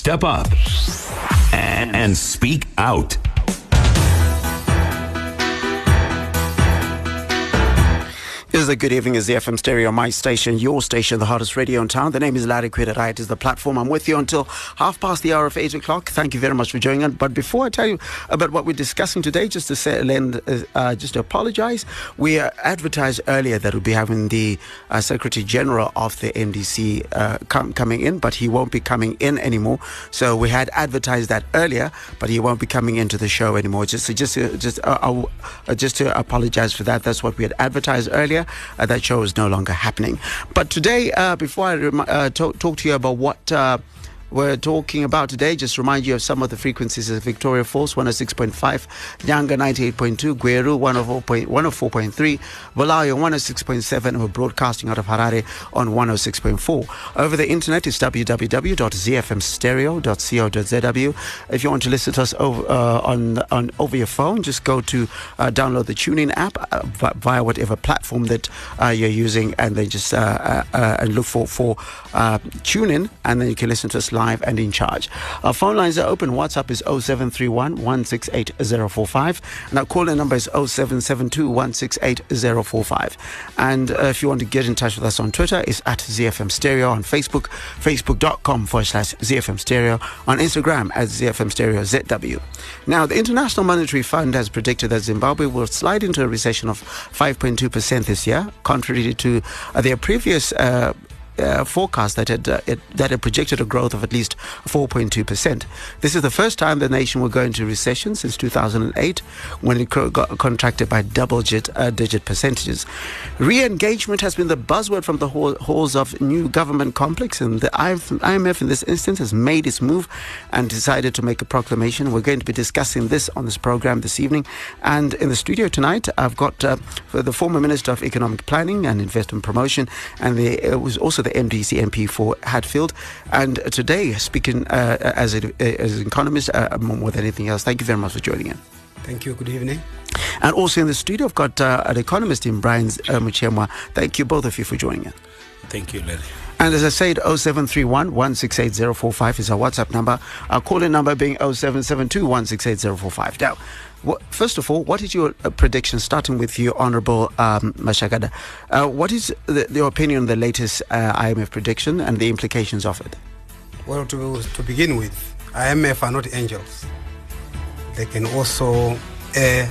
Step up and speak out. This is a good evening. It's the FM Stereo, my station, your station, the hottest radio in town. The name is Larry Quidera. It is the platform. I'm with you until half past the hour of 8 o'clock. Thank you very much for joining us. But before I tell you about what we're discussing today, just to say, just to apologize, we advertised earlier that we'll be having the Secretary General of the NDC coming in, but he won't be coming in anymore. So we had advertised that earlier, but he won't be coming into the show anymore. Just to apologize for that. That's what we had advertised earlier. That show is no longer happening. But today, before I talk to you about what we're talking about today, just remind you of some of the frequencies of Victoria Falls, 106.5, Nyanga 98.2, Gweru 104.3, Valayo 106.7, and we're broadcasting out of Harare on 106.4. Over the internet is www.zfmstereo.co.zw. If you want to listen to us over your phone, just go to download the TuneIn app via whatever platform that you're using, and then just and look for TuneIn, and then you can listen to us live and in charge. Our phone lines are open. WhatsApp is 0731 168 045. And our call-in number is 0772 168 045. And if you want to get in touch with us on Twitter, it's at ZFM Stereo. On Facebook, facebook.com/ZFM Stereo. On Instagram at ZFM Stereo ZW. Now, the International Monetary Fund has predicted that Zimbabwe will slide into a recession of 5.2% this year, contrary to their previous forecast that had projected a growth of at least 4.2%. This is the first time the nation will go into recession since 2008, when it got contracted by double-digit percentages. Re-engagement has been the buzzword from the halls of new government complex, and the IMF in this instance has made its move and decided to make a proclamation. We're going to be discussing this on this program this evening. And in the studio tonight, I've got the former Minister of Economic Planning and Investment Promotion, and it was also the MDC MP for Hatfield, and today speaking as an economist more than anything else. Thank you very much for joining in. Thank you. Good evening. And also in the studio, I've got an economist in Brian Muchemwa. Thank you, both of you, for joining in. Thank you, Larry. And as I said, 0731 168 045 is our WhatsApp number. Our call-in number being 0772 168 045. Now, first of all, what is your prediction, starting with you, Honourable Mashagada? What is your opinion on the latest IMF prediction and the implications of it? Well, to begin with, IMF are not angels. They can also err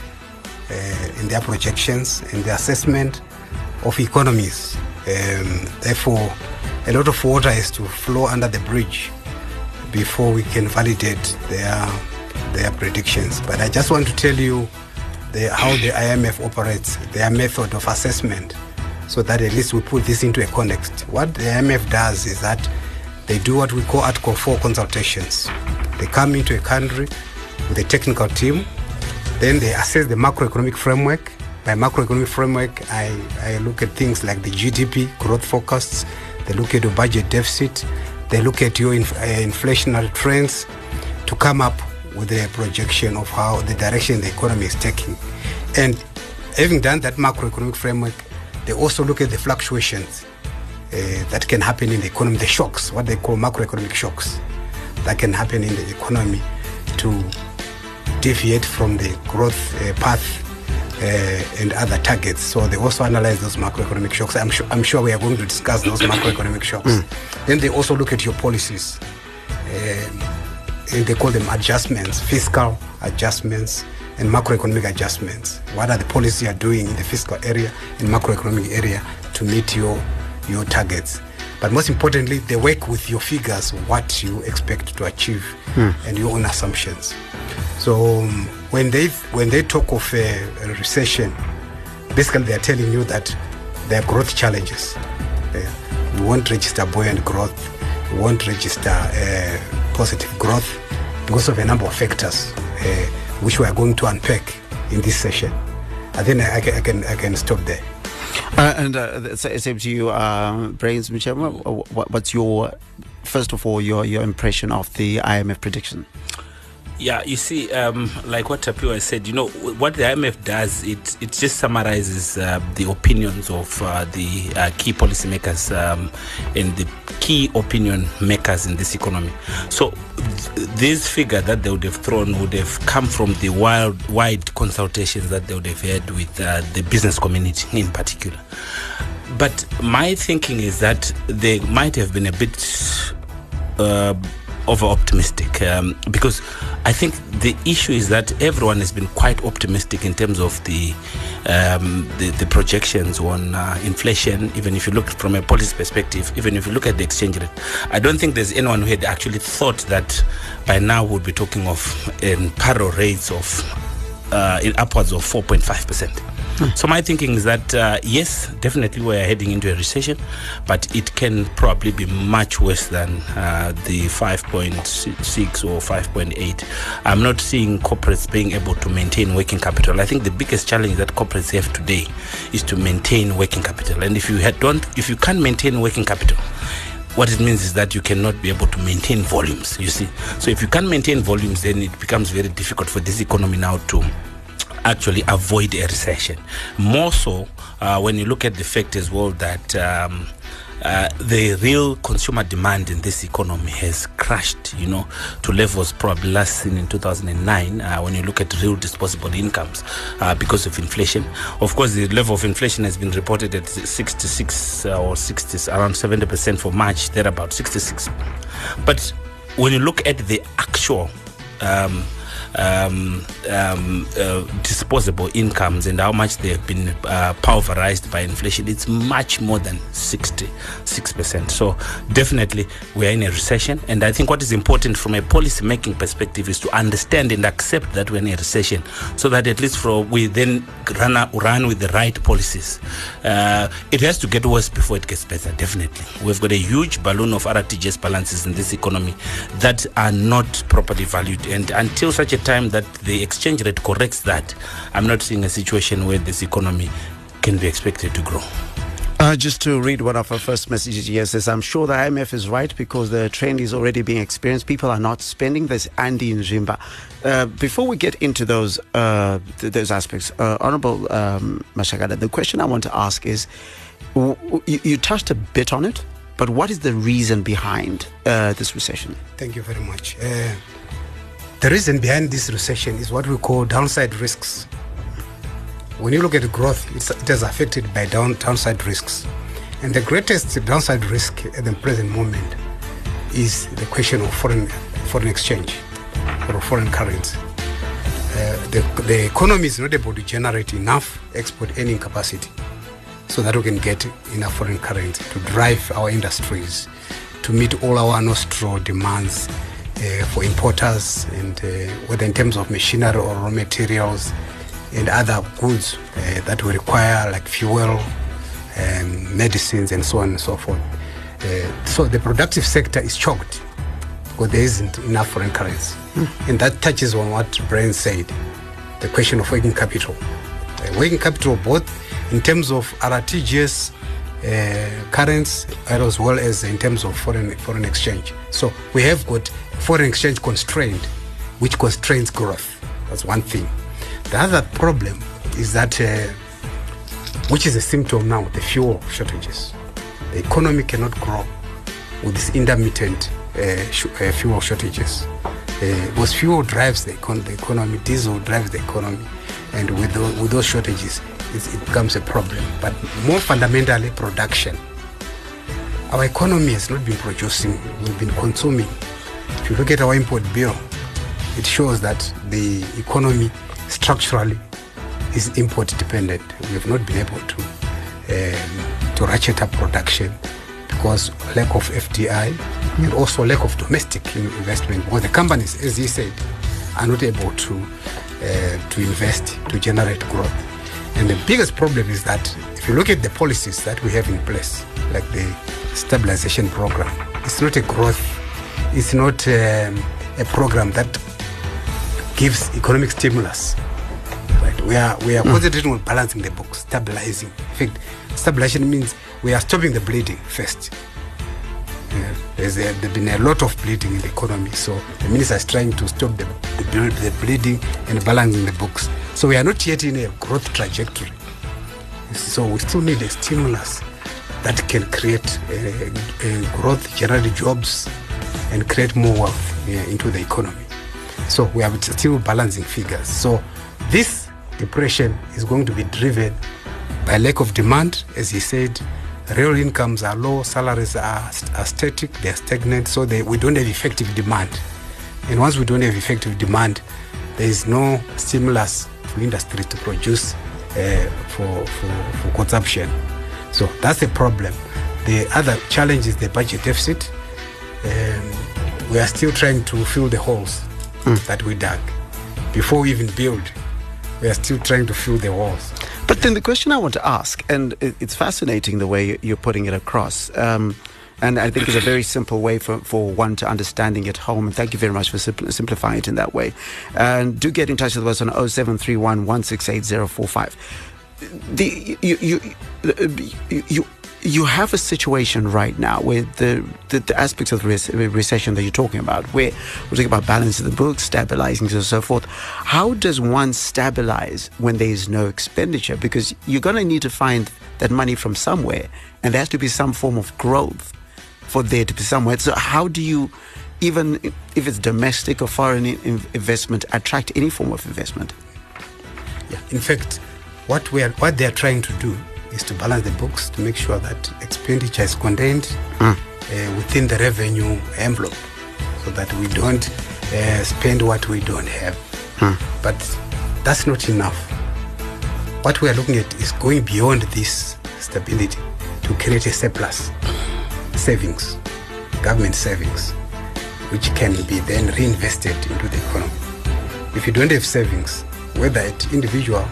in their projections, in the assessment of economies. Therefore, a lot of water has to flow under the bridge before we can validate their predictions. But I just want to tell you how the IMF operates, their method of assessment, so that at least we put this into a context. What the IMF does is that they do what we call Article 4 consultations. They come into a country with a technical team, then they assess the macroeconomic framework. By macroeconomic framework, I look at things like the GDP growth forecasts, they look at your budget deficit, they look at your inflationary trends to come up with a projection of how the direction the economy is taking. And having done that macroeconomic framework, they also look at the fluctuations that can happen in the economy, the shocks, what they call macroeconomic shocks that can happen in the economy to deviate from the growth path and other targets. So they also analyze those macroeconomic shocks. I'm sure we are going to discuss those macroeconomic shocks. Then they also look at your policies, and they call them adjustments, fiscal adjustments and macroeconomic adjustments. What are the policies you are doing in the fiscal area and macroeconomic area to meet your targets? But most importantly, they work with your figures, what you expect to achieve, and your own assumptions. So when they talk of a recession, basically they are telling you that there are growth challenges. We won't register buoyant growth. We won't register positive growth because of a number of factors, which we are going to unpack in this session. I think I can stop there. And same to you, Brains Muchemwa. What's your, first of all, your impression of the IMF prediction? Yeah, you see, like what Tapiwa said, what the IMF does, it just summarizes the opinions of the key policymakers and the key opinion makers in this economy. So this figure that they would have thrown would have come from the wide consultations that they would have had with the business community in particular. But my thinking is that they might have been a bit over-optimistic because I think the issue is that everyone has been quite optimistic in terms of the projections on inflation. Even if you look from a policy perspective, even if you look at the exchange rate, I don't think there's anyone who had actually thought that by now we'll be talking of payroll rates of in upwards of 4.5%. So my thinking is that yes, definitely we're heading into a recession, but it can probably be much worse than the 5.6 or 5.8. I'm not seeing corporates being able to maintain working capital. I think the biggest challenge that corporates have today is to maintain working capital. And if you can't maintain working capital, what it means is that you cannot be able to maintain volumes, you see. So if you can't maintain volumes, then it becomes very difficult for this economy now to actually avoid a recession. More so when you look at the fact as well that the real consumer demand in this economy has crashed, to levels probably last seen in 2009 when you look at real disposable incomes because of inflation. Of course, the level of inflation has been reported at 66 or 60, around 70% for March, they're about 66. But when you look at the actual disposable incomes and how much they have been pulverized by inflation, it's much more than 66%. So definitely we are in a recession, and I think what is important from a policy making perspective is to understand and accept that we're in a recession, so that at least we then run with the right policies. It has to get worse before it gets better. Definitely we've got a huge balloon of RTGS balances in this economy that are not properly valued, and until such a time that the exchange rate corrects that, I'm not seeing a situation where this economy can be expected to grow. Just to read one of our first messages here, says, I'm sure the IMF is right because the trend is already being experienced. People are not spending. There's Andy in Zimba. Before we get into those aspects, Honorable Mashagada, the question I want to ask is, you touched a bit on it, but what is the reason behind this recession? Thank you very much. The reason behind this recession is what we call downside risks. When you look at the growth, it is affected by downside risks. And the greatest downside risk at the present moment is the question of foreign exchange or foreign currency. The economy is not able to generate enough export earning capacity so that we can get enough foreign currency to drive our industries, to meet all our nostro demands for importers, and whether in terms of machinery or raw materials and other goods that we require, like fuel, medicines, and so on and so forth. So the productive sector is choked because there isn't enough foreign currency. And that touches on what Brian said, the question of working capital. Working capital, both in terms of RTGS currency as well as in terms of foreign exchange. So we have got foreign exchange constraint, which constrains growth. That's one thing. The other problem is that, which is a symptom now, the fuel shortages. The economy cannot grow with this intermittent fuel shortages. Because fuel drives the economy, diesel drives the economy, and with those shortages, it becomes a problem. But more fundamentally, production. Our economy has not been producing, we've been consuming. If you look at our import bill, it shows that the economy structurally is import dependent. We have not been able to ratchet up production because lack of FDI and also lack of domestic investment, because the companies, as he said, are not able to invest to generate growth. And the biggest problem is that if you look at the policies that we have in place, like the stabilization program, it's not a growth, it's not a program that gives economic stimulus. Right? We are concentrating on balancing the book, stabilizing. In fact, stabilization means we are stopping the bleeding first. There's been a lot of bleeding in the economy, so the minister is trying to stop the bleeding and balancing the books. So we are not yet in a growth trajectory. So we still need a stimulus that can create a growth, generate jobs, and create more wealth into the economy. So we are still balancing figures. So this depression is going to be driven by lack of demand. As he said, real incomes are low, salaries are static, they are stagnant, so we don't have effective demand. And once we don't have effective demand, there is no stimulus for industry to produce for consumption. So that's the problem. The other challenge is the budget deficit. We are still trying to fill the holes that we dug. Before we even build, we are still trying to fill the walls. But then the question I want to ask, and it's fascinating the way you're putting it across, and I think it's a very simple way for one to understanding at home, and thank you very much for simplifying it in that way. And do get in touch with us on 0731 168 You have a situation right now where the aspects of the recession that you're talking about, where we're talking about balancing the books, stabilizing and so forth. How does one stabilize when there is no expenditure? Because you're going to need to find that money from somewhere, and there has to be some form of growth for there to be somewhere. So how do you, even if it's domestic or foreign investment, attract any form of investment? Yeah, in fact, what they are trying to do is to balance the books, to make sure that expenditure is contained within the revenue envelope, so that we don't spend what we don't have. But that's not enough. What we are looking at is going beyond this stability to create a surplus, savings, government savings, which can be then reinvested into the economy. If you don't have savings, whether at individual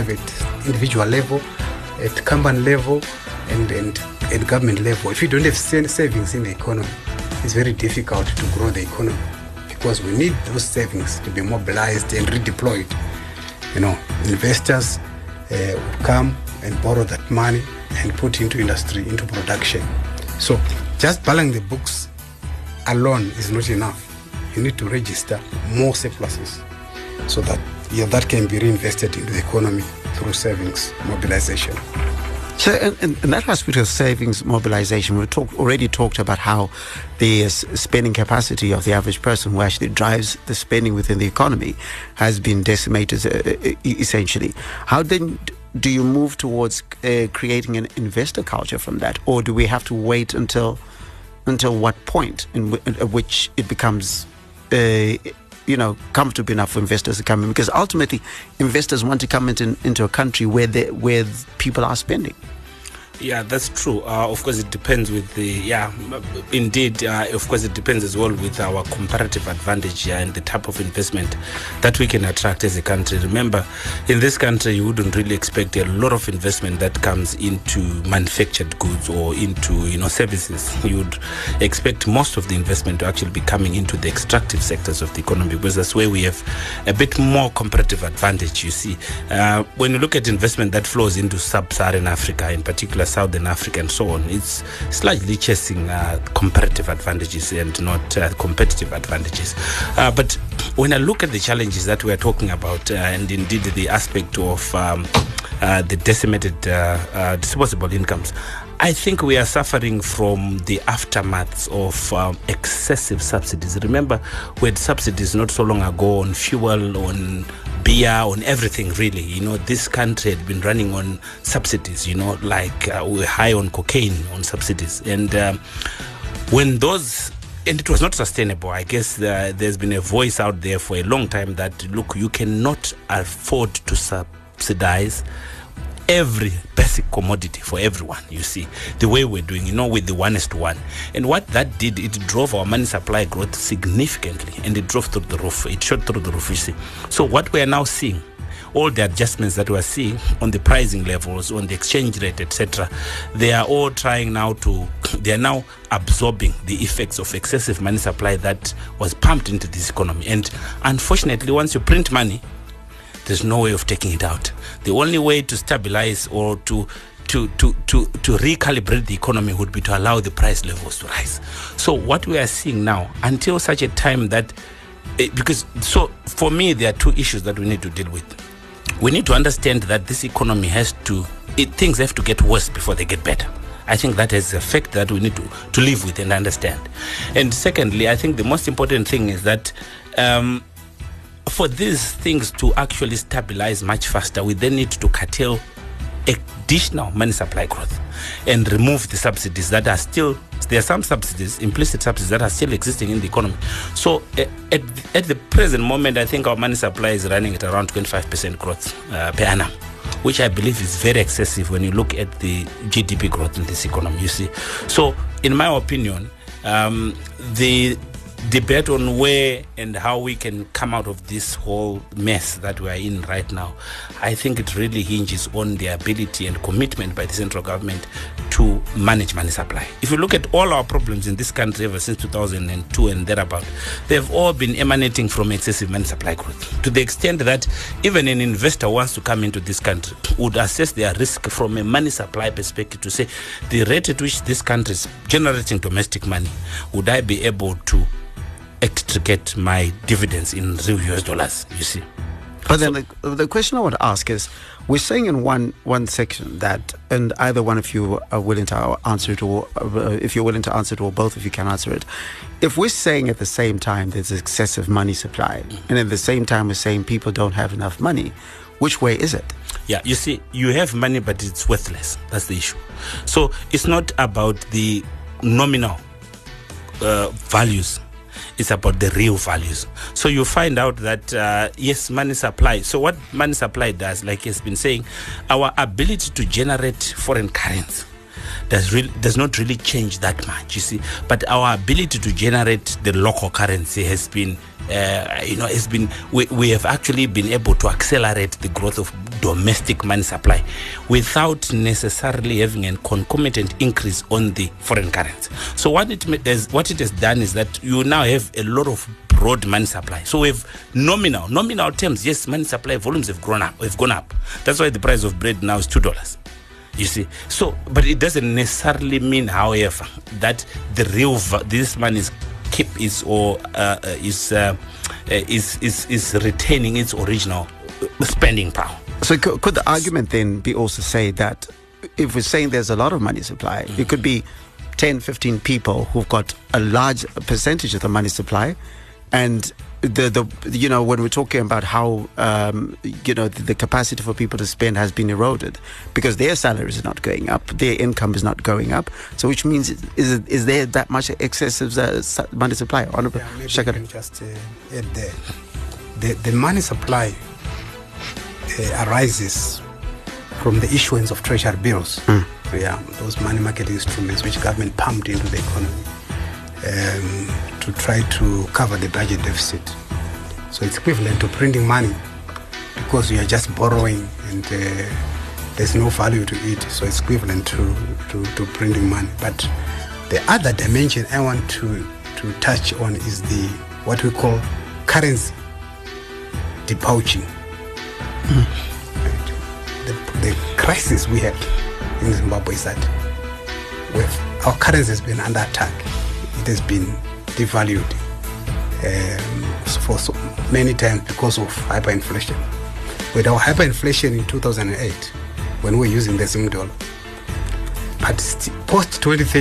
level, at company level, and at government level, if you don't have savings in the economy, it's very difficult to grow the economy, because we need those savings to be mobilized and redeployed. Investors will come and borrow that money and put into industry, into production. So just balancing the books alone is not enough. You need to register more surpluses so that that can be reinvested into the economy through savings mobilization. So in that aspect of savings mobilization, we already talked about how the spending capacity of the average person who actually drives the spending within the economy has been decimated, essentially. How then do you move towards creating an investor culture from that? Or do we have to wait until what point at which it becomes comfortable enough for investors to come in? Because ultimately, investors want to come into a country where people are spending. Yeah, that's true. Of course, it depends with indeed. Of course, it depends as well with our comparative advantage and the type of investment that we can attract as a country. Remember, in this country, you wouldn't really expect a lot of investment that comes into manufactured goods or into services. You would expect most of the investment to actually be coming into the extractive sectors of the economy, because that's where we have a bit more comparative advantage. You see, when you look at investment that flows into sub-Saharan Africa, in particular Southern Africa and so on, it's slightly chasing comparative advantages and not competitive advantages. But when I look at the challenges that we are talking about, and indeed the aspect of the decimated disposable incomes, I think we are suffering from the aftermaths of excessive subsidies. Remember, we had subsidies not so long ago on fuel, on beer, on everything really. This country had been running on subsidies, like we're high on cocaine on subsidies. And when those, and it was not sustainable. I guess there's been a voice out there for a long time that, look, you cannot afford to subsidize every basic commodity for everyone, you see, the way we're doing, with the 1:1. And what that did, it drove our money supply growth significantly, and it drove through the roof. It shot through the roof, you see. So what we are now seeing, all the adjustments that we are seeing on the pricing levels, on the exchange rate, etc., they are all they are now absorbing the effects of excessive money supply that was pumped into this economy. And unfortunately, once you print money, there's no way of taking it out. The only way to stabilize or to recalibrate the economy would be to allow the price levels to rise. So what we are seeing now, until such a time that, for me, there are two issues that we need to deal with. We need to understand that this economy things have to get worse before they get better. I think that is a fact that we need to live with and understand. And secondly, I think the most important thing is that for these things to actually stabilize much faster, we then need to curtail additional money supply growth and remove the subsidies that are still, there are some subsidies, implicit subsidies that are still existing in the economy. So at the present moment, I think our money supply is running at around 25% growth per annum, which I believe is very excessive when you look at the GDP growth in this economy, you see. So in my opinion, the debate on where and how we can come out of this whole mess that we are in right now, I think it really hinges on the ability and commitment by the central government to manage money supply. If you look at all our problems in this country ever since 2002 and thereabout, they've all been emanating from excessive money supply growth, to the extent that even an investor wants to come into this country would assess their risk from a money supply perspective to say, the rate at which this country is generating domestic money, would I be able to extricate my dividends in real US dollars, you see. But then the question I want to ask is, we're saying in one section that, and either one of you are willing to answer it, or if you're willing to answer it, or both of you can answer it. If we're saying at the same time there's excessive money supply, and at the same time we're saying people don't have enough money, which way is it? Yeah, you see, you have money, but it's worthless. That's the issue. So it's not about the nominal values. It's about the real values. So you find out that, yes, money supply. So what money supply does, like he's been saying, our ability to generate foreign currency does not really change that much, you see. But our ability to generate the local currency has been, we have actually been able to accelerate the growth of domestic money supply without necessarily having a concomitant increase on the foreign currency. So what it has done is that you now have a lot of broad money supply. So we have nominal terms. Yes, money supply volumes have gone up. That's why the price of bread now is $2. You see, so but it doesn't necessarily mean, however, that the real this money is retaining its original spending power. So could the argument then be also say that if we're saying there's a lot of money supply, it could be 10, 15 people who've got a large percentage of the money supply, and when we're talking about how the capacity for people to spend has been eroded because their salaries are not going up, their income is not going up. So which means is there that much excessive money supply? Yeah, maybe I can just add there. The money supply arises from the issuance of treasury bills. Yeah, those money market instruments which government pumped into the economy to try to cover the budget deficit. So it's equivalent to printing money because you are just borrowing and there's no value to it. So it's equivalent to printing money. But the other dimension I want to touch on is what we call currency debauching. The crisis we had in Zimbabwe is that our currency has been under attack. It has been devalued for so many times because of hyperinflation. With our hyperinflation in 2008, when we were using the Zim dollar, but post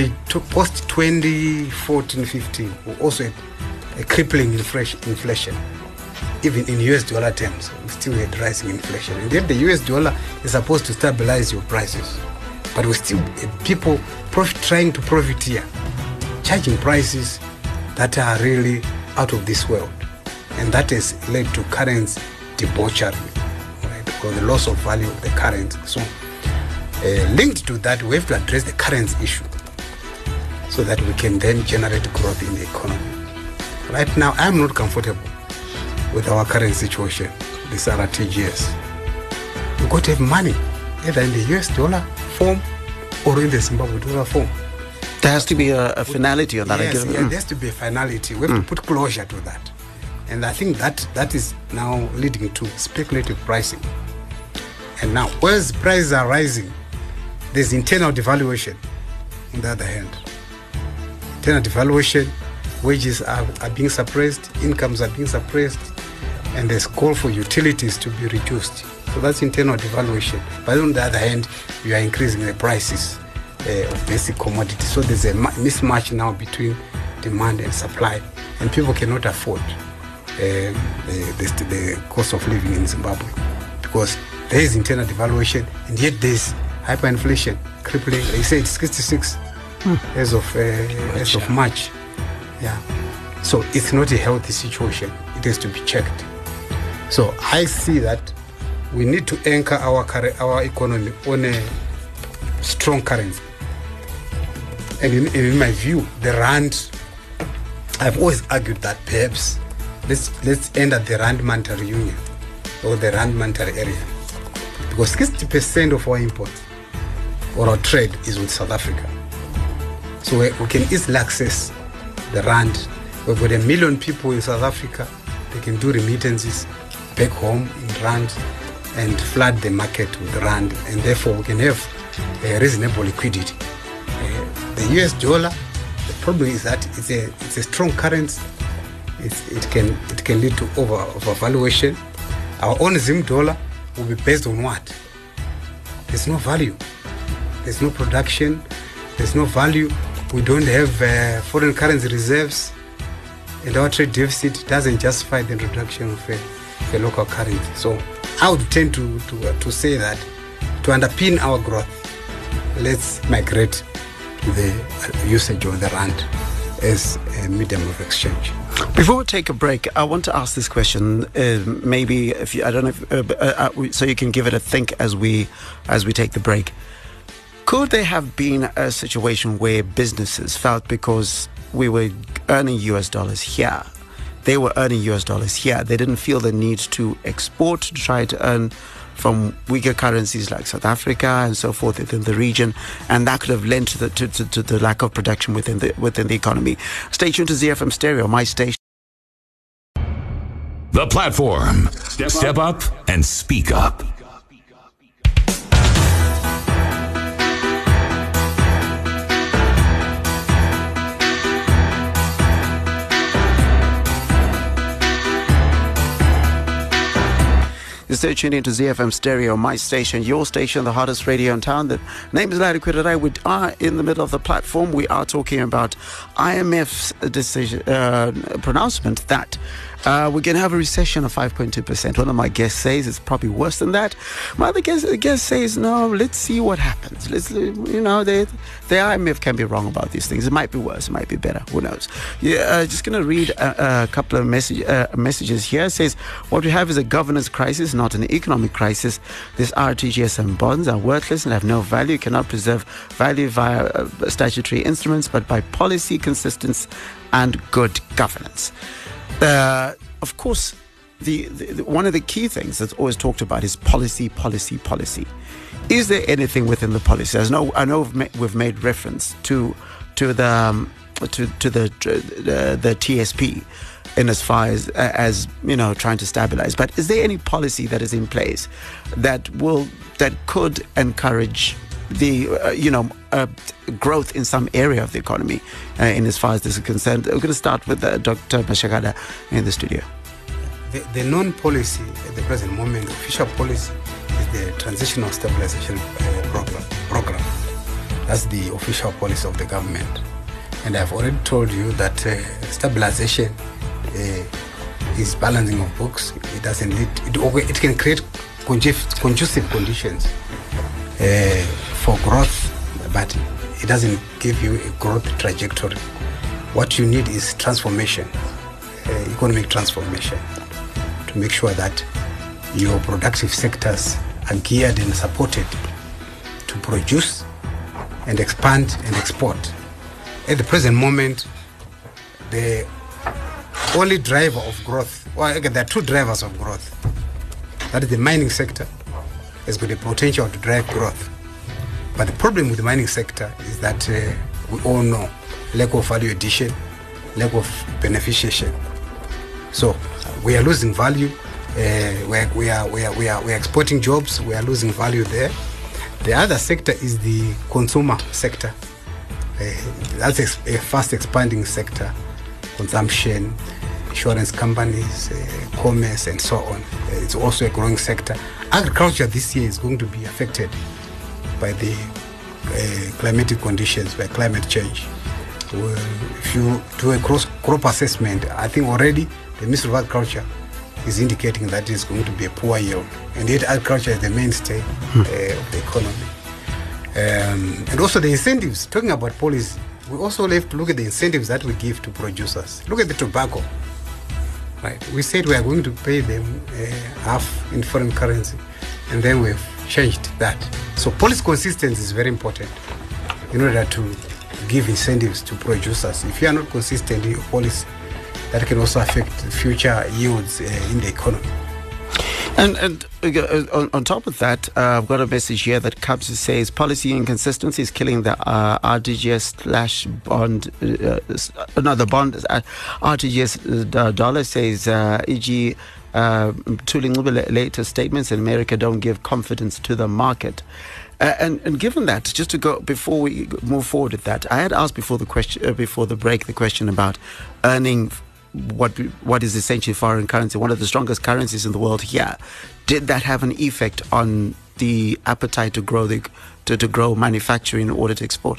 2014-15, we also had a crippling inflation. Even in US dollar terms, we still had rising inflation. And yet the US dollar is supposed to stabilize your prices. But we still had people trying to profit here, charging prices that are really out of this world. And that has led to currency debauchery, right? Or the loss of value of the currency. So linked to that, we have to address the currency issue so that we can then generate growth in the economy. Right now, I'm not comfortable with our current situation, this RTGS. We've got to have money, either in the US dollar form or in the Zimbabwe dollar form. There has to be a finality on that. Yes, there has to be a finality. We have to put closure to that. And I think that is now leading to speculative pricing. And now, whereas prices are rising, there's internal devaluation on the other hand. Internal devaluation, wages are being suppressed, incomes are being suppressed, and there's call for utilities to be reduced. So that's internal devaluation. But on the other hand, you are increasing the prices of basic commodities. So there's a mismatch now between demand and supply, and people cannot afford the cost of living in Zimbabwe because there is internal devaluation, and yet there's hyperinflation crippling. They say it's 66 as of March. Yeah. So it's not a healthy situation. It has to be checked. So I see that we need to anchor our economy on a strong currency. And in my view, the rand, I've always argued that perhaps let's end at the rand monetary union or the rand monetary area, because 60% of our imports or our trade is with South Africa. So we can easily access the rand. We've got 1 million people in South Africa. They can do remittances back home in rand and flood the market with rand, and therefore we can have a reasonable liquidity. The US dollar, the problem is that it's a strong currency. It can lead to overvaluation. Our own Zim dollar will be based on what? There's no value. There's no production. There's no value. We don't have foreign currency reserves, and our trade deficit doesn't justify the introduction of a local currency. So I would tend to say that to underpin our growth, let's migrate to the usage of the rand as a medium of exchange. Before we take a break, I want to ask this question. Maybe if you, I don't know, if, so you can give it a think as we take the break. Could there have been a situation where businesses felt because we were earning US dollars here, they were earning US dollars here, they didn't feel the need to export to try to earn from weaker currencies like South Africa and so forth within the region, and that could have led to the lack of production within the economy. Stay tuned to ZFM Stereo, my station. The platform. Step up and speak up. Stay tuned into ZFM Stereo, my station, your station, the hottest radio in town. The name is Larry Quidere. We are in the middle of the platform. We are talking about IMF's decision, pronouncement that we're going to have a recession of 5.2%. One of my guests says it's probably worse than that. My other guest says, no, let's see what happens. The IMF can be wrong about these things. It might be worse, it might be better. Who knows? Yeah, just going to read a couple of messages here. It says, what we have is a governance crisis, not an economic crisis. These RTGS and bonds are worthless and have no value, cannot preserve value via statutory instruments, but by policy, consistency, and good governance. Of course, the one of the key things that's always talked about is policy. Is there anything within the policy? I know we've made reference to the TSP in as far as trying to stabilize. But is there any policy that is in place that could encourage the growth in some area of the economy in as far as this is concerned? We're going to start with Dr. Mashagada in the studio. The non-policy at the present moment, the official policy is the Transitional Stabilization Program. That's the official policy of the government. And I've already told you that stabilization is balancing of books. It doesn't lead. It can create conducive conditions for growth, but it doesn't give you a growth trajectory. What you need is transformation, economic transformation, to make sure that your productive sectors are geared and supported to produce and expand and export. At the present moment, the only driver of growth, there are two drivers of growth. That is the mining sector has got the potential to drive growth. But the problem with the mining sector is that we all know lack of value addition, lack of beneficiation. So we are losing value. We are exporting jobs. We are losing value there. The other sector is the consumer sector. That's a fast expanding sector. Consumption, insurance companies, commerce, and so on. It's also a growing sector. Agriculture this year is going to be affected by the climatic conditions, by climate change. If you do a crop assessment, I think already the Ministry of Agriculture is indicating that it's going to be a poor yield. And yet agriculture is the mainstay of the economy. And also the incentives, talking about policy, we also have to look at the incentives that we give to producers. Look at the tobacco. Right? We said we are going to pay them half in foreign currency, and then we've changed that. So policy consistency is very important in order to give incentives to producers. If you are not consistent in your policy, that can also affect future yields in the economy. And on top of that, I've got a message here that comes to says policy inconsistency is killing the RTGS/bond. The bond RTGS dollar, says e.g. Tulingube latest statements in America don't give confidence to the market. And given that, just to go before we move forward with that, I had asked before the break the question about earning what is essentially foreign currency, one of the strongest currencies in the world here. Did that have an effect on the appetite to grow to grow manufacturing in order to export?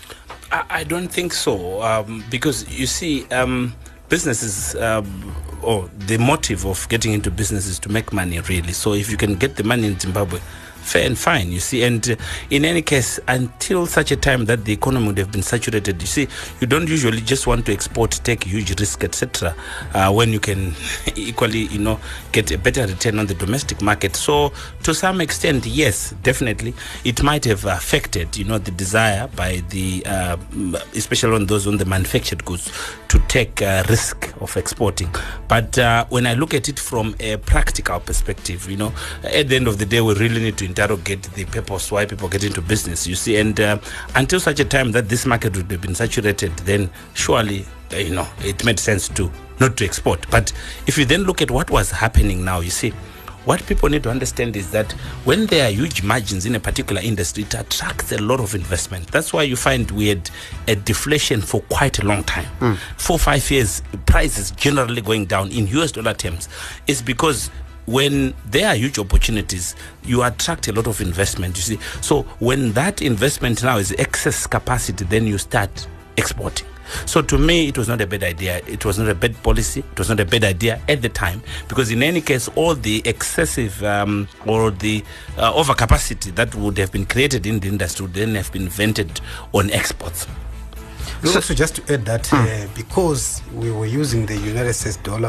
I don't think so, because you see, businesses, or the motive of getting into business is to make money, really. So if you can get the money in Zimbabwe, fair and fine, you see. And in any case, until such a time that the economy would have been saturated, you see, you don't usually just want to export, take huge risk, etc., when you can equally, get a better return on the domestic market. So to some extent, yes, definitely, it might have affected, the desire by the, especially on those on the manufactured goods, to take risk of exporting. But when I look at it from a practical perspective, at the end of the day, we really need to interrogate the purpose why people get into business, you see. And until such a time that this market would have been saturated, then surely, it made sense to not to export. But if you then look at what was happening now, you see, what people need to understand is that when there are huge margins in a particular industry, it attracts a lot of investment. That's why you find we had a deflation for quite a long time. 4 or 5 years, prices generally going down in US dollar terms. Is because when there are huge opportunities, you attract a lot of investment, you see. So when that investment now is excess capacity, then you start exporting. So to me, it was not a bad idea. It was not a bad policy. It was not a bad idea at the time, because in any case, all the excessive or the overcapacity that would have been created in the industry would then have been vented on exports. So just to add that, because we were using the United States dollar,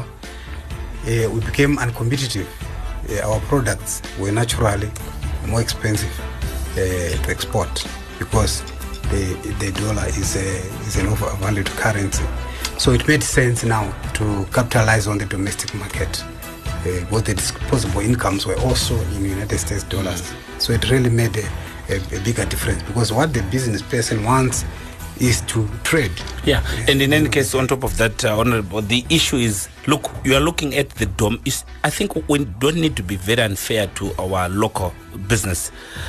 we became uncompetitive. Our products were naturally more expensive to export because the dollar is an overvalued currency. So it made sense now to capitalize on the domestic market. Both the disposable incomes were also in United States dollars. So it really made a bigger difference, because what the business person wants is to trade. Yeah, and in any case, on top of that, Honorable, the issue is, look, you are looking at the I think we don't need to be very unfair to our local businesses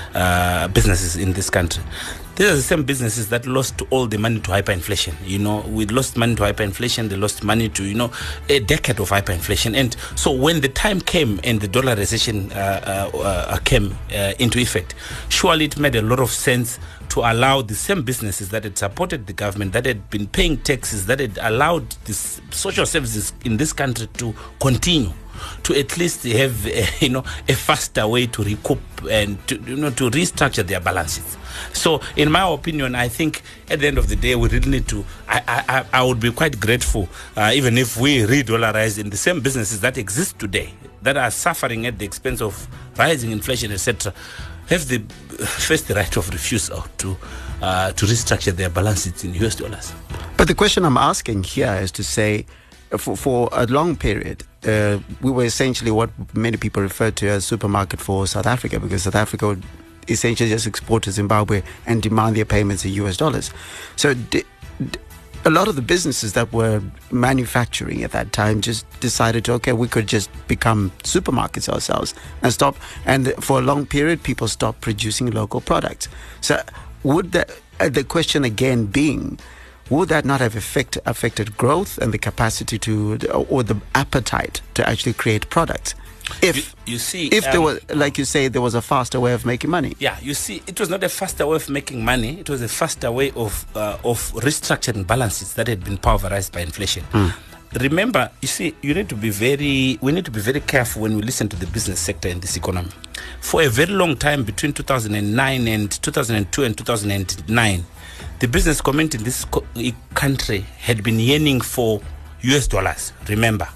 in this country. These are the same businesses that lost all the money to hyperinflation. We lost money to hyperinflation. They lost money to, a decade of hyperinflation. And so when the time came and the dollar recession came into effect, surely it made a lot of sense to allow the same businesses that had supported the government, that had been paying taxes, that had allowed the social services in this country to continue, to at least have a faster way to recoup and to restructure their balances. So in my opinion, I think at the end of the day, we really need to, I would be quite grateful even if we re-dollarize in the same businesses that exist today, that are suffering at the expense of rising inflation, etc., have the first right of refusal to restructure their balances in US dollars. But the question I'm asking here is to say, for a long period, we were essentially what many people refer to as supermarket for South Africa, because South Africa would essentially just export to Zimbabwe and demand their payments in US dollars. So a lot of the businesses that were manufacturing at that time just decided, okay, we could just become supermarkets ourselves and stop. And for a long period, people stopped producing local products. So would the question again being, would that not have affected growth and the capacity or the appetite to actually create products? If there was, like you say, there was a faster way of making money. Yeah, you see, it was not a faster way of making money. It was a faster way of restructuring balances that had been pulverized by inflation. Remember, you see, we need to be very careful when we listen to the business sector in this economy. For a very long time, between 2009 and 2002 and 2009, the business community in this country had been yearning for US dollars. Remember,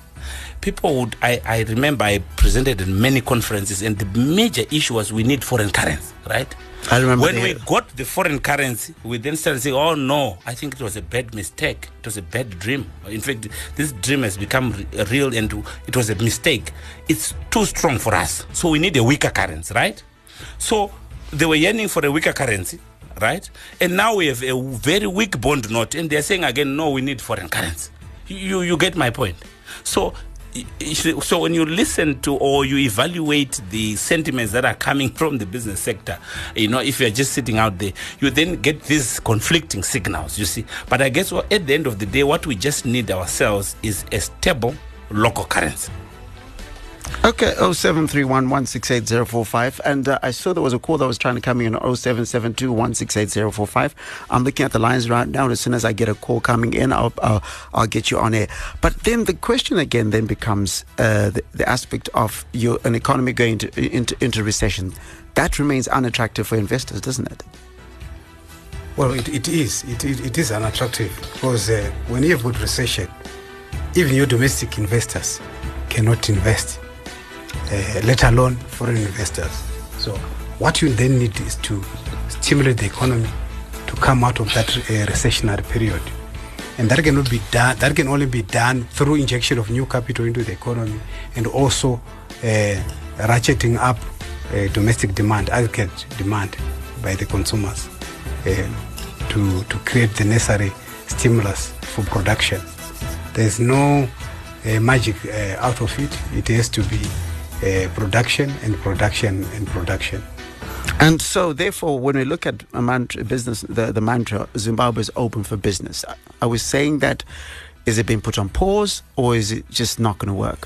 I remember I presented in many conferences, and the major issue was we need foreign currency, right? I remember when we got the foreign currency, we then started saying, oh no, I think it was a bad mistake. It was a bad dream. In fact, this dream has become real, and it was a mistake. It's too strong for us. So we need a weaker currency, right? So they were yearning for a weaker currency, right? And now we have a very weak bond note, and they're saying again, no, we need foreign currency. You get my point. So when you listen to or you evaluate the sentiments that are coming from the business sector, if you're just sitting out there, you then get these conflicting signals, you see. But I guess at the end of the day, what we just need ourselves is a stable local currency. Okay, 0731168045, and I saw there was a call that was trying to come in on 0772168045. I'm looking at the lines right now, and as soon as I get a call coming in, I'll get you on air. But then the question again then becomes the aspect of an economy going into recession. That remains unattractive for investors, doesn't it? Well, it is unattractive because when you have good recession, even your domestic investors cannot invest. Let alone foreign investors. So what you then need is to stimulate the economy to come out of that recessionary period, and that cannot be done. That can only be done through injection of new capital into the economy, and also ratcheting up domestic demand, aggregate demand by the consumers to create the necessary stimulus for production. There's no magic out of it. It has to be production and production and production. And so, therefore, when we look at a mantra, business, the mantra, Zimbabwe is open for business, are we saying that, is it being put on pause, or is it just not going to work?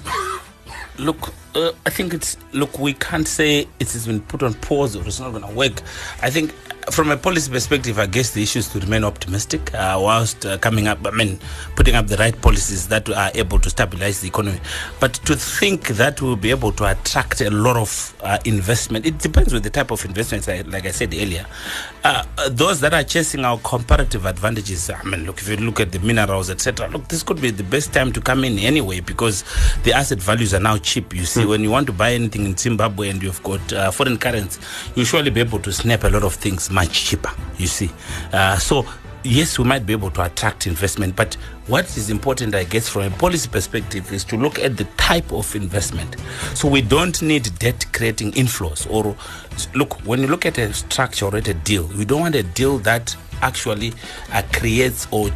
Look, I think we can't say it has been put on pause or it's not going to work. I think from a policy perspective, I guess the issue is to remain optimistic whilst putting up the right policies that are able to stabilize the economy. But to think that we'll be able to attract a lot of investment, it depends on the type of investments, like I said earlier. Those that are chasing our comparative advantages, if you look at the minerals, etc., this could be the best time to come in anyway, because the asset values are now cheap. You see, when you want to buy anything in Zimbabwe and you've got foreign currency, you'll surely be able to snap a lot of things much cheaper, you see. So yes, we might be able to attract investment, but what is important, I guess, from a policy perspective is to look at the type of investment. So we don't need debt creating inflows, or look, when you look at a structure or at a deal, we don't want a deal that actually creates a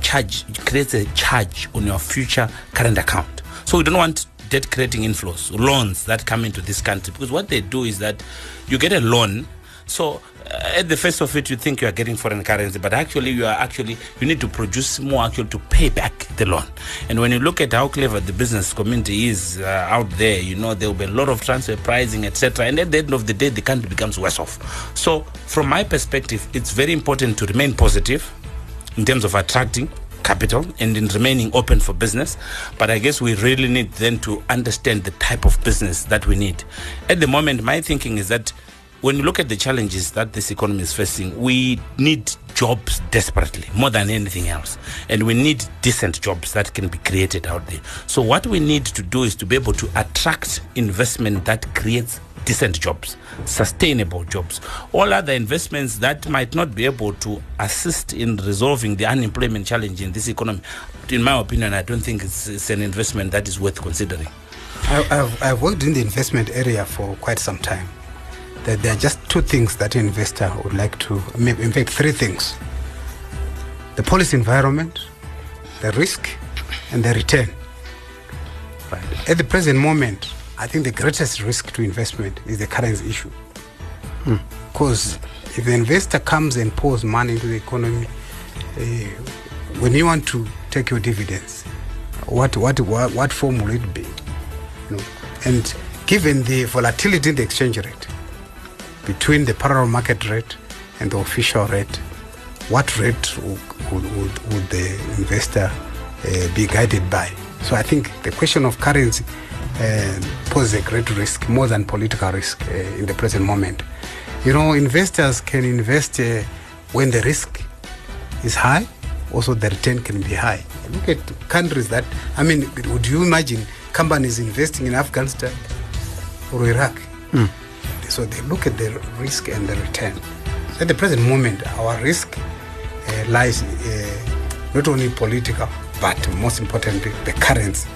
charge on your future current account. So we don't want debt creating inflows, loans that come into this country, because what they do is that you get a loan. So at the face of it, you think you are getting foreign currency, but actually you need to produce more to pay back the loan. And when you look at how clever the business community is out there, there will be a lot of transfer pricing, etc. And at the end of the day, the country becomes worse off. So from my perspective, it's very important to remain positive in terms of attracting capital and in remaining open for business. But I guess we really need then to understand the type of business that we need. At the moment, my thinking is that when you look at the challenges that this economy is facing, we need jobs desperately, more than anything else. And we need decent jobs that can be created out there. So what we need to do is to be able to attract investment that creates decent jobs, sustainable jobs. All other investments that might not be able to assist in resolving the unemployment challenge in this economy, in my opinion, I don't think it's an investment that is worth considering. I've worked in the investment area for quite some time. There are just two things that an investor would like to, in fact, three things: the policy environment, the risk and the return. Right. At the present moment, I think the greatest risk to investment is the currency issue. Because if the investor comes and pours money into the economy, when you want to take your dividends, what form will it be? You know? And given the volatility in the exchange rate between the parallel market rate and the official rate, what rate would the investor be guided by? So I think the question of currency poses a great risk, more than political risk in the present moment. You know, investors can invest when the risk is high, also the return can be high. Look at countries that, I mean, would you imagine companies investing in Afghanistan or Iraq? So they look at the risk and the return. At the present moment, our risk lies not only political, but most importantly, the currency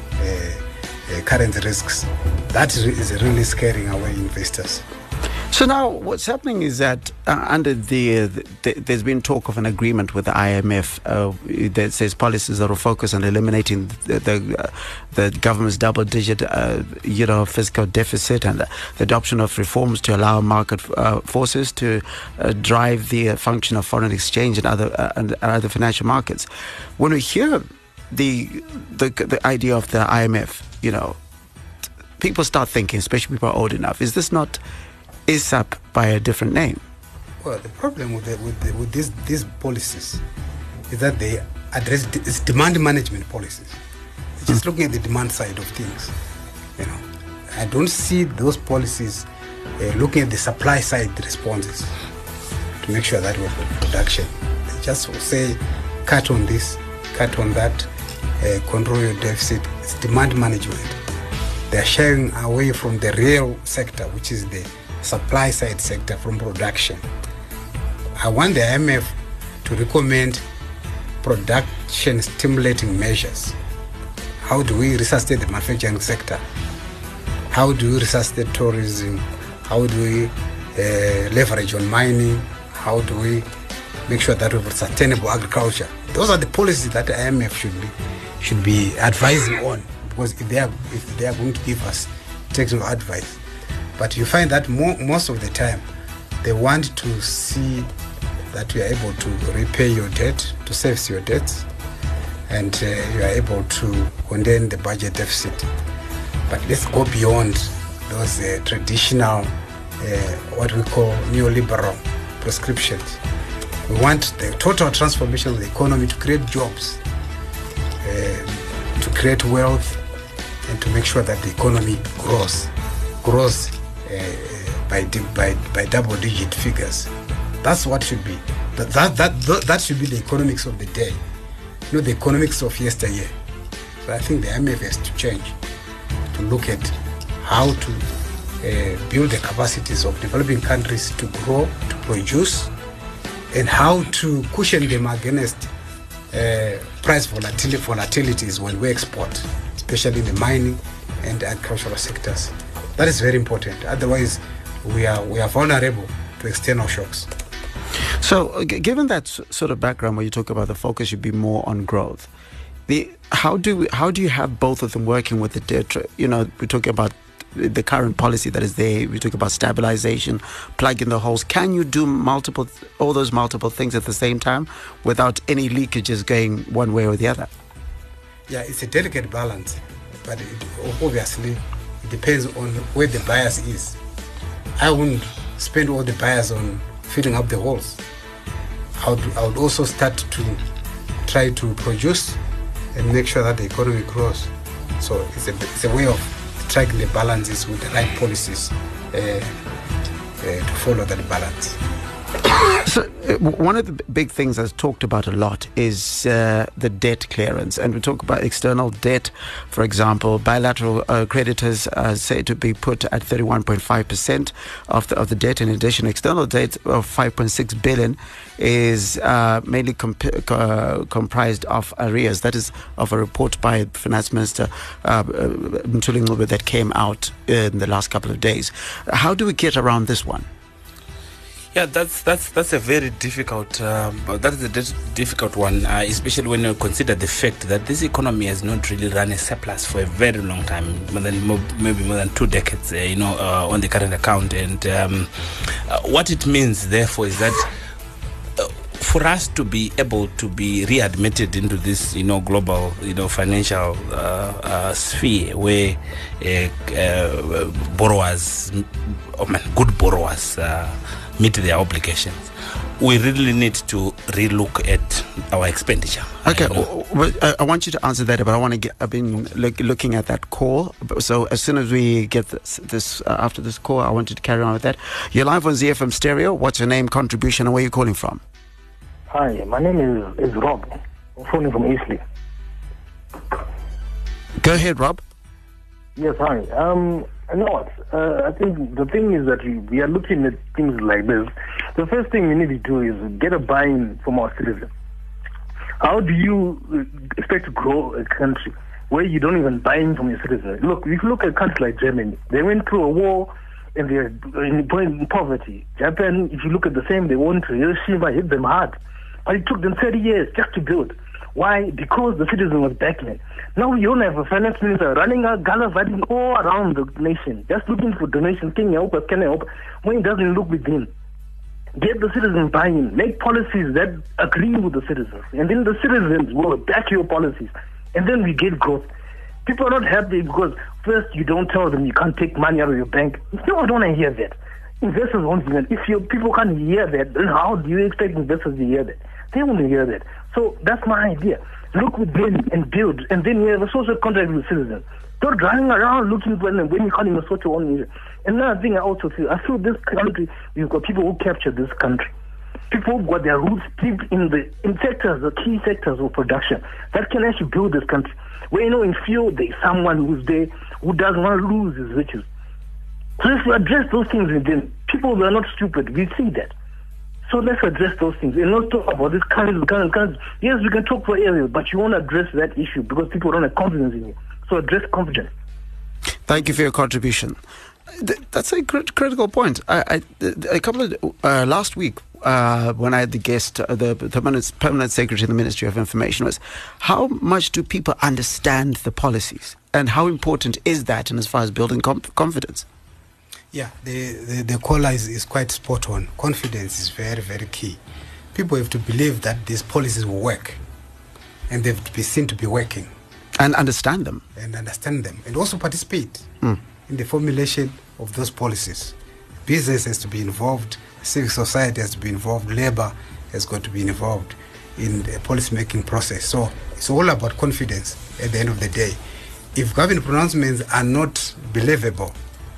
risks. That is really scaring away investors. So now what's happening is that under there's been talk of an agreement with the IMF that says policies that will focus on eliminating the government's double-digit fiscal deficit and the adoption of reforms to allow market forces to drive the function of foreign exchange and other financial markets. When we hear the idea of the IMF, you know, people start thinking, especially people old enough, is this not ISAP by a different name? Well, the problem with these policies is that they address demand management policies. Just looking at the demand side of things, you know, I don't see those policies looking at the supply side responses to make sure that we have production. They just say cut on this, cut on that, control your deficit. It's demand management. They are shying away from the real sector, which is the supply side sector, from production. I want the IMF to recommend production stimulating measures. How do we resuscitate the manufacturing sector? How do we resuscitate tourism? How do we leverage on mining? How do we make sure that we have sustainable agriculture? Those are the policies that the IMF should be advising on, because if they are going to give us technical advice. But you find that most of the time they want to see that you are able to repay your debt, to service your debts, and you are able to contain the budget deficit. But let's go beyond those traditional, what we call neoliberal prescriptions. We want the total transformation of the economy to create jobs, to create wealth, and to make sure that the economy grows by double-digit figures. That's what should be. That should be the economics of the day, not the economics of yesteryear. So I think the IMF has to change, to look at how to build the capacities of developing countries to grow, to produce, and how to cushion them against price volatilities when we export, especially in the mining and agricultural sectors. That is very important. Otherwise, we are vulnerable to external shocks. So, given that sort of background, where you talk about the focus should be more on growth, how do you have both of them working with the debt? You know, we talk about the current policy that is there. We talk about stabilization, plugging the holes. Can you do all those multiple things at the same time without any leakages going one way or the other? Yeah, it's a delicate balance, but obviously it depends on where the bias is. I wouldn't spend all the bias on filling up the holes. I would also start to try to produce and make sure that the economy grows. So it's a way of striking the balances with the right policies to follow that balance. So one of the big things that's talked about a lot is the debt clearance, and we talk about external debt. For example, bilateral creditors are said to be put at 31.5% of the debt. In addition, external debt of 5.6 billion is mainly comprised of arrears. That is of a report by Finance Minister Mthuli Ncube that came out in the last couple of days. How do we get around this one? Yeah, that's a very difficult. That is a difficult one, especially when you consider the fact that this economy has not really run a surplus for a very long time, maybe more than 2 decades. On the current account, and what it means, therefore, is that for us to be able to be readmitted into this, global, financial sphere where borrowers, good borrowers, meet their obligations, we really need to relook at our expenditure. Okay, I want you to answer that, but I want to get. I've been looking at that call. So as soon as we get this after this call, I want you to carry on with that. You're live on ZFM Stereo. What's your name, contribution, and where are you calling from? Hi, my name is Rob. I'm phoning from Eastleigh. Go ahead, Rob. Yes, hi. I think the thing is that we are looking at things like this. The first thing we need to do is get a buy-in from our citizens. How do you expect to grow a country where you don't even buy in from your citizens? Look, if you look at a country like Germany, they went through a war and they're in poverty. Japan, if you look at the same, they went through Hiroshima, hit them hard. But it took them 30 years just to build. Why? Because the citizen was backing it. Now you don't have a finance minister running a gallivanting all around the nation, just looking for donations. Can you help us? Can I help? When he doesn't look within. Get the citizens buy-in. Make policies that agree with the citizens. And then the citizens will back your policies. And then we get growth. People are not happy because first you don't tell them you can't take money out of your bank. No, I don't want to hear that. Investors won't hear that. If your people can't hear that, then how do you expect investors to hear that? They won't hear that. So that's my idea. Look within and build. And then you have a social contract with citizens. Don't running around looking for them when you can't even sort your own issue. Another thing I also feel, I feel this country, you've got people who capture this country. People who got their roots deep in sectors, the key sectors of production that can actually build this country. Where, in field, there's someone who's there who doesn't want to lose his riches. So if we address those things within, people are not stupid. We see that. So let's address those things. And not talk about this kind of. Yes, we can talk for areas, but you won't address that issue because people don't have confidence in you. So address confidence. Thank you for your contribution. That's a critical point. A couple of last week when I had the guest, the permanent secretary of the Ministry of Information, was how much do people understand the policies and how important is that in as far as building confidence? Yeah, the caller is quite spot on. Confidence is very, very key. People have to believe that these policies will work, and they have to be seen to be working. And understand them. And also participate in the formulation of those policies. Business has to be involved, civic society has to be involved, labor has got to be involved in the policy-making process. So it's all about confidence at the end of the day. If government pronouncements are not believable,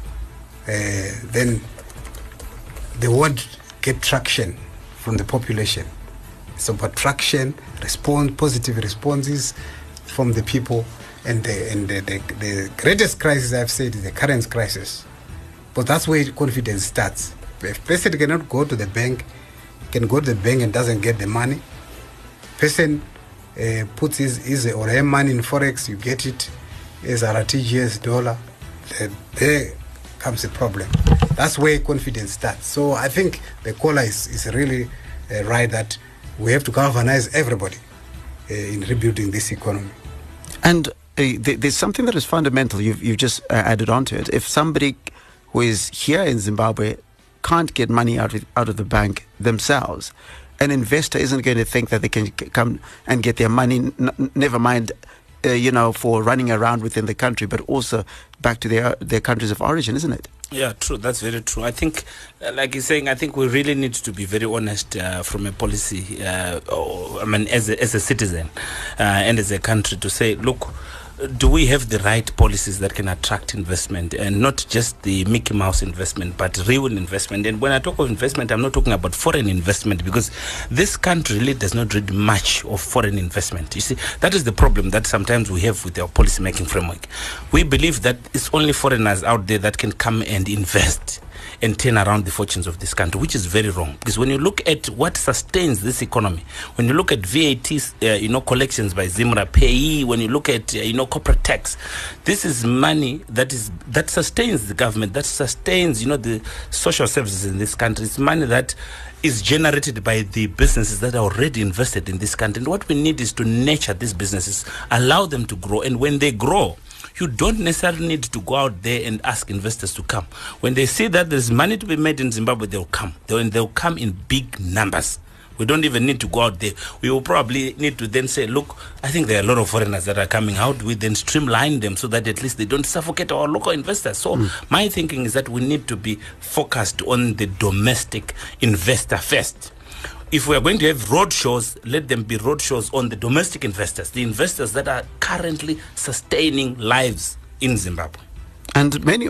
then they won't get traction from the population. It's about traction, positive responses from the people, and the greatest crisis I've said is the current crisis. But that's where confidence starts. If a person cannot go to the bank, can go to the bank and doesn't get the money, person puts his or her money in Forex, you get it as RTGS dollar, there comes a problem. That's where confidence starts. So I think the caller is really right that we have to galvanize everybody in rebuilding this economy. And there's something that is fundamental. You've just added on to it. If somebody who is here in Zimbabwe can't get money out of the bank themselves, an investor isn't going to think that they can come and get their money, never mind, for running around within the country, but also back to their countries of origin, isn't it? Yeah, true. That's very true. I think, like you're saying, I think we really need to be very honest from a policy, as a citizen and as a country to say, look, do we have the right policies that can attract investment, and not just the Mickey Mouse investment, but real investment? And when I talk of investment, I'm not talking about foreign investment, because this country really does not read much of foreign investment. You see, that is the problem that sometimes we have with our policy making framework. We believe that it's only foreigners out there that can come and invest and turn around the fortunes of this country, which is very wrong. Because when you look at what sustains this economy, when you look at VAT, collections by Zimra Payee, when you look at, corporate tax. This is money that sustains the government, that sustains, the social services in this country. It's money that is generated by the businesses that are already invested in this country. And what we need is to nurture these businesses, allow them to grow. And when they grow, you don't necessarily need to go out there and ask investors to come. When they see that there's money to be made in Zimbabwe, they'll come. They'll come in big numbers. We don't even need to go out there. We will probably need to then say, look, I think there are a lot of foreigners that are coming out. We then streamline them so that at least they don't suffocate our local investors. So my thinking is that we need to be focused on the domestic investor first. If we are going to have road shows, let them be road shows on the domestic investors, the investors that are currently sustaining lives in Zimbabwe. And many,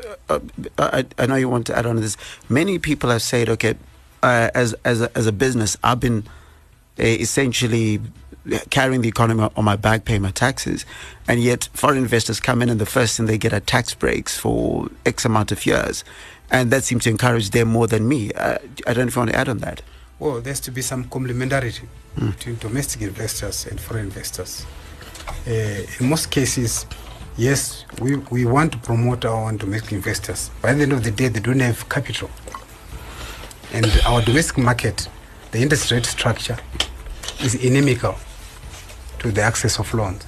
I know you want to add on to this. Many people have said, okay, as a business, I've been essentially carrying the economy on my back, paying my taxes, and yet foreign investors come in and the first thing they get are tax breaks for X amount of years, and that seems to encourage them more than me. I don't know if you want to add on that. Well, there's to be some complementarity between domestic investors and foreign investors. In most cases, yes, we want to promote our own domestic investors. By the end of the day, they don't have capital. And our domestic market, the interest rate structure, is inimical to the access of loans.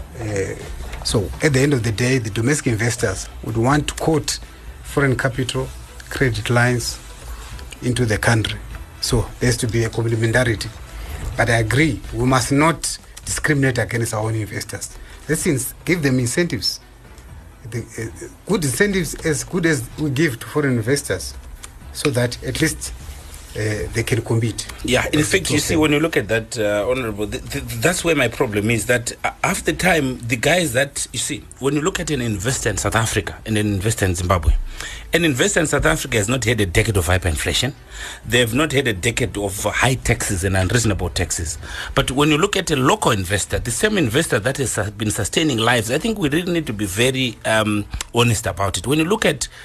So at the end of the day, the domestic investors would want to quote foreign capital, credit lines into the country. So there has to be a complementarity. But I agree, we must not discriminate against our own investors. Let's give them incentives. Good incentives as good as we give to foreign investors, so that at least they can compete. Yeah, in fact, you see, when you look at that, Honorable, that's where my problem is, that half the time, the guys that, you see, when you look at an investor in South Africa and an investor in Zimbabwe, an investor in South Africa has not had a decade of hyperinflation. They have not had a decade of high taxes and unreasonable taxes. But when you look at a local investor, the same investor that has been sustaining lives, I think we really need to be very honest about it. When you look at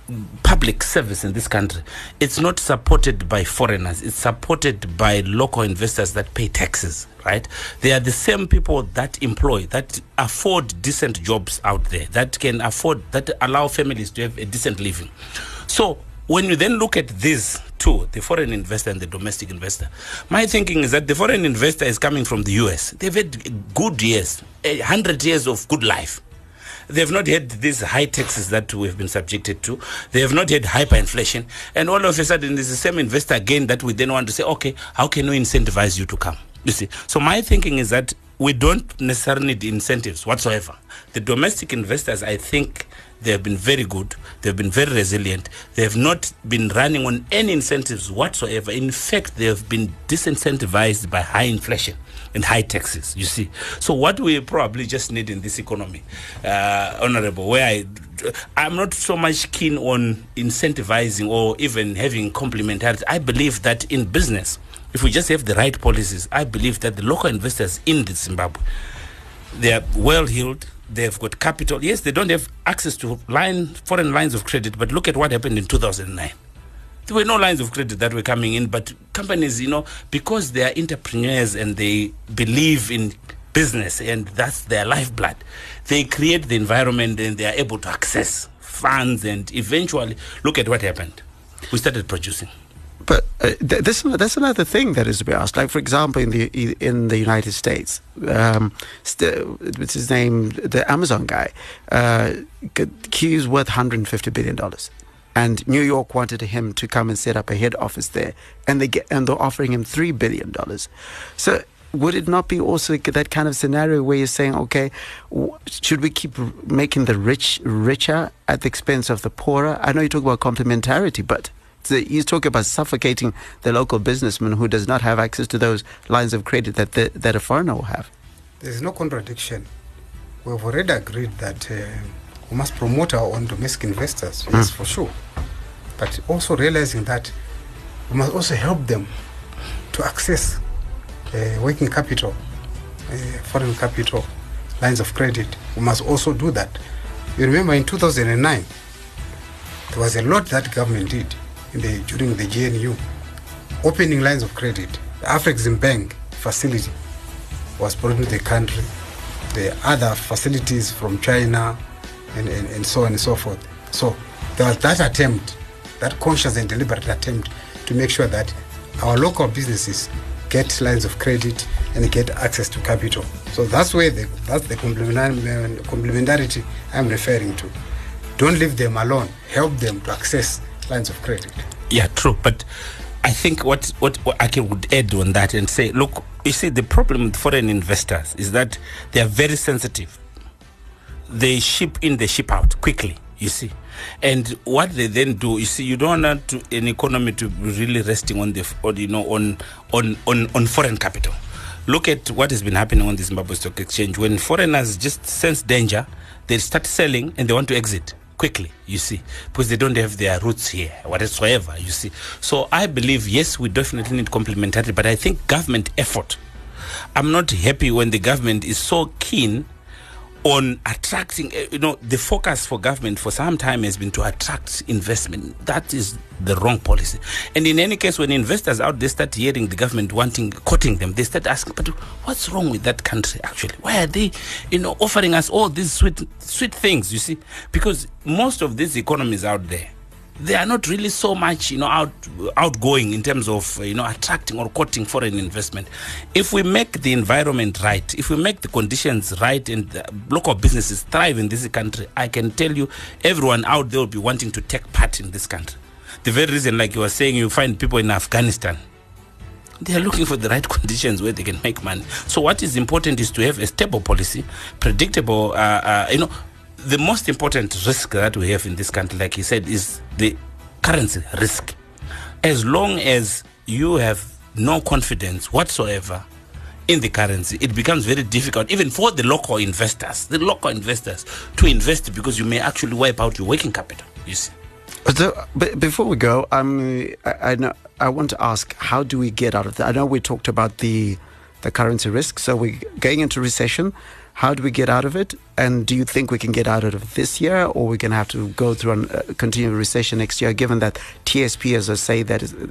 public service in this country, it's not supported by foreigners, it's supported by local investors that pay taxes, right? They are the same people that employ, that afford decent jobs out there, that can afford, that allow families to have a decent living. So when you then look at these two, the foreign investor and the domestic investor, my thinking is that the foreign investor is coming from the US. They've had good years, 100 years of good life. They have not had these high taxes that we've been subjected to. They have not had hyperinflation. And all of a sudden, there's the same investor again that we then want to say, okay, how can we incentivize you to come? You see, so my thinking is that we don't necessarily need incentives whatsoever. The domestic investors, I think, they have been very good. They've been very resilient. They have not been running on any incentives whatsoever. In fact, they have been disincentivized by high inflation and high taxes, you see. So what we probably just need in this economy, Honorable, where I'm not so much keen on incentivizing or even having complementarity. I believe that in business, if we just have the right policies, I believe that the local investors in Zimbabwe, they are well-heeled. They've got capital. Yes, they don't have access to foreign lines of credit, but look at what happened in 2009. There were no lines of credit that were coming in, but companies, because they are entrepreneurs and they believe in business and that's their lifeblood, they create the environment and they are able to access funds, and eventually, look at what happened. We started producing. But that's another thing that is to be asked. Like, for example, in the United States, what's his name, the Amazon guy, he's worth $150 billion. And New York wanted him to come and set up a head office there, and they're offering him $3 billion. So would it not be also that kind of scenario where you're saying, okay, should we keep making the rich richer at the expense of the poorer? I know you talk about complementarity, but he's talking about suffocating the local businessman who does not have access to those lines of credit that a foreigner will have. There's no contradiction. We've already agreed that we must promote our own domestic investors, yes, for sure. But also realizing that we must also help them to access working capital, foreign capital, lines of credit. We must also do that. You remember in 2009, there was a lot that government did during the GNU, opening lines of credit. The Afrexim Bank facility was brought into the country. the other facilities from China and so on and so forth. So there was that attempt, that conscious and deliberate attempt to make sure that our local businesses get lines of credit and get access to capital. So that's where that's the complementarity I'm referring to. Don't leave them alone. Help them to access lines of credit. Yeah, true. But I think what I would add on that and say, look, you see, the problem with foreign investors is that they are very sensitive. They ship in, they ship out quickly, you see. And what they then do, you see, you don't want an economy to be really resting on on foreign capital. Look at what has been happening on the Zimbabwe Stock Exchange. When foreigners just sense danger, they start selling and they want to exit quickly, you see, because they don't have their roots here, whatsoever, you see. So I believe, yes, we definitely need complementarity, but I think government effort. I'm not happy when the government is so keen on attracting, the focus for government for some time has been to attract investment. That is the wrong policy. And in any case, when investors out there start hearing the government quoting them, they start asking, but what's wrong with that country actually? Why are they, offering us all these sweet things, you see? Because most of these economies out there, they are not really so much, outgoing in terms of, attracting or quoting foreign investment. If we make the environment right, if we make the conditions right and the local businesses thrive in this country, I can tell you everyone out there will be wanting to take part in this country. The very reason, like you were saying, you find people in Afghanistan, they are looking for the right conditions where they can make money. So what is important is to have a stable policy, predictable, the most important risk that we have in this country, like he said, is the currency risk. As long as you have no confidence whatsoever in the currency, it becomes very difficult, even for the local investors to invest, because you may actually wipe out your working capital, you see. So, before we go, I want to ask, how do we get out of that? I know we talked about the currency risk, so we're going into recession. How do we get out of it? And do you think we can get out of it this year, or we're going to have to go through a continued recession next year, given that TSP has said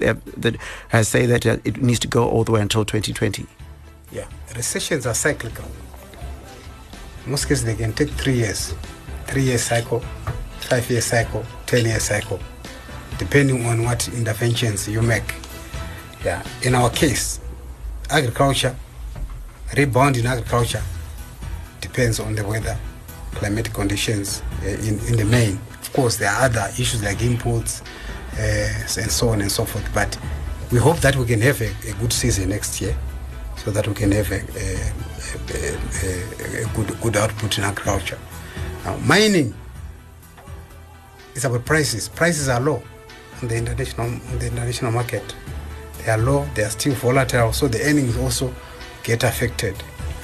that it needs to go all the way until 2020? Yeah, recessions are cyclical. In most cases, they can take 3 years. 3-year cycle, 5-year cycle, 10-year cycle, depending on what interventions you make. Yeah, in our case, agriculture, rebound in agriculture depends on the weather, climatic conditions in the main. Of course, there are other issues like imports and so on and so forth, but we hope that we can have a good season next year, so that we can have a good output in agriculture. Now, mining is about prices. Prices are low on the international market. They are low, they are still volatile, so the earnings also get affected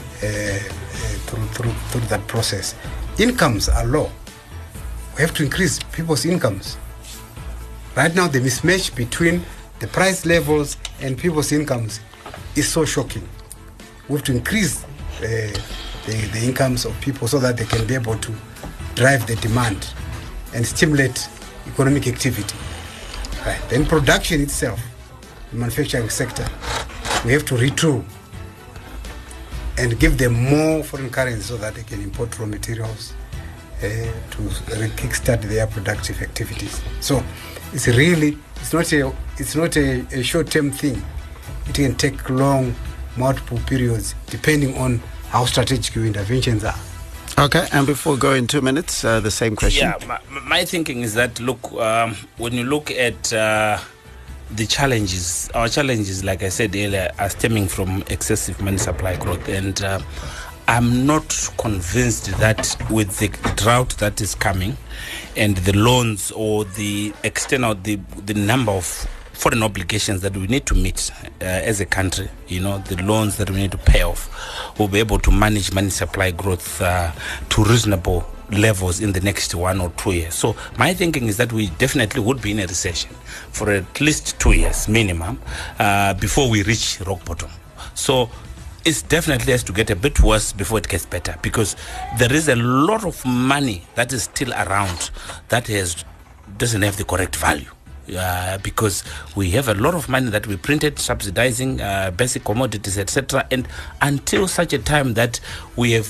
through that process. Incomes are low. We have to increase people's incomes. Right now, the mismatch between the price levels and people's incomes is so shocking. We have to increase the incomes of people so that they can be able to drive the demand and stimulate economic activity. Right. Then production itself, the manufacturing sector, we have to retool and give them more foreign currency so that they can import raw materials to kickstart their productive activities. So it's not a short-term thing. It can take long, multiple periods, depending on how strategic your interventions are. Okay, and before we go in 2 minutes, the same question. Yeah, my thinking is that, look, when you look at the challenges, our challenges, like I said earlier, are stemming from excessive money supply growth. And I'm not convinced that with the drought that is coming and the loans or the external, the number of foreign obligations that we need to meet as a country, the loans that we need to pay off, we'll be able to manage money supply growth to reasonable levels in the next 1 or 2 years. So my thinking is that we definitely would be in a recession for at least 2 years minimum before we reach rock bottom. So it definitely has to get a bit worse before it gets better, because there is a lot of money that is still around that doesn't have the correct value. Because we have a lot of money that we printed subsidizing basic commodities, etc. And until such a time that we have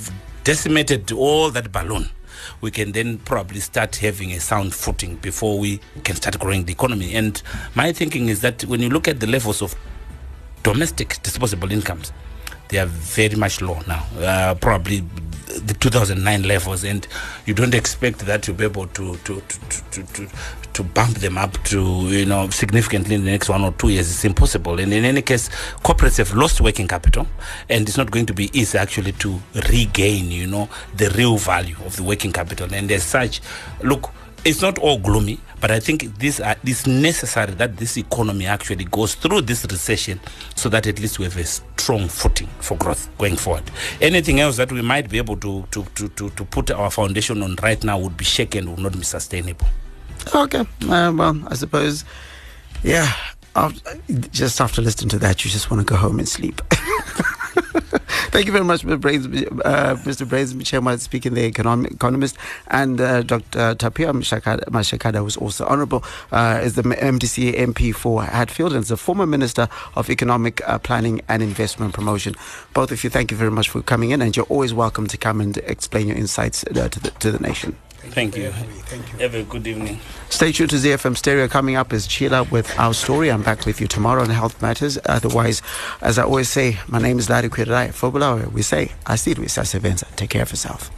decimated all that balloon, we can then probably start having a sound footing before we can start growing the economy. And my thinking is that when you look at the levels of domestic disposable incomes, they are very much low now, probably the 2009 levels, and you don't expect that to be able to bump them up to significantly in the next 1 or 2 years. It's impossible. And in any case, corporates have lost working capital, and it's not going to be easy actually to regain the real value of the working capital. And as such, look, it's not all gloomy, but I think it's necessary that this economy actually goes through this recession so that at least we have a strong footing for growth going forward. Anything else that we might be able to put our foundation on right now would be shaken, would not be sustainable. Okay. Well, I suppose, yeah, just after listening to that, you just want to go home and sleep. Thank you very much, Mr. Brains Mchema, speaking the economist, and Dr. Tapia Mashakada, who's also honourable, is the MDC MP for Hatfield and is the former Minister of Economic Planning and Investment Promotion. Both of you, thank you very much for coming in, and you're always welcome to come and explain your insights to the nation. Thank you. Thank you. Have a good evening. Stay tuned to ZFM Stereo. Coming up is Sheila with Our Story. I'm back with you tomorrow on Health Matters. Otherwise, as I always say, my name is Larry Kwirai. For Bulawayo, we say, Asidu Isasevenza. Take care of yourself.